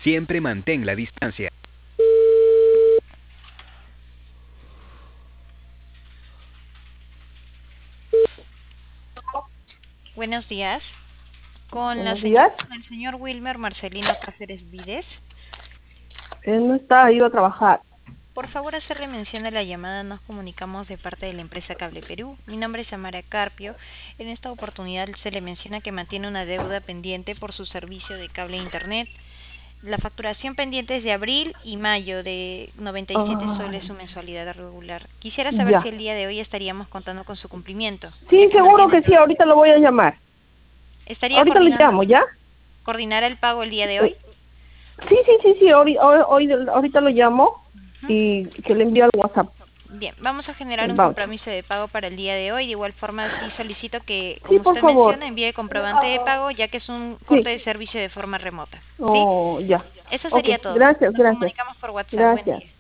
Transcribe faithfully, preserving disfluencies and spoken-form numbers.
Siempre mantén la distancia. Buenos días. Con la Buenos señora, días. el señor Wilmer Marcelino Cáceres Vides. Él no está, ha ido a trabajar. Por favor, hacerle mención de la llamada. Nos comunicamos de parte de la empresa Cable Perú. Mi nombre es Amara Carpio. En esta oportunidad se le menciona que mantiene una deuda pendiente por su servicio de cable e internet. La facturación pendiente es de abril y mayo de noventa y siete soles Ay, su mensualidad regular. Quisiera saber si ya. el día de hoy estaríamos contando con su cumplimiento, ya Sí, que seguro mantiene que sí, todavía. ahorita lo voy a llamar. ¿Estaría Ahorita le coordinando llamo, ¿ya? coordinar el pago el día de Eh, hoy? sí, sí, sí, sí, hoy, hoy, hoy- ahorita lo llamo Ujú. y que le envíe al WhatsApp Bien, vamos a generar el un voucher. compromiso de pago para el día de hoy. De igual forma, sí solicito que, Sí, como por usted favor. menciona, envíe comprobante de pago, ya que es un corte Sí. de servicio de forma remota. ¿Sí? Oh, ya. Eso Ok, sería todo. gracias, Nos gracias. comunicamos por WhatsApp. Buen Gracias. día.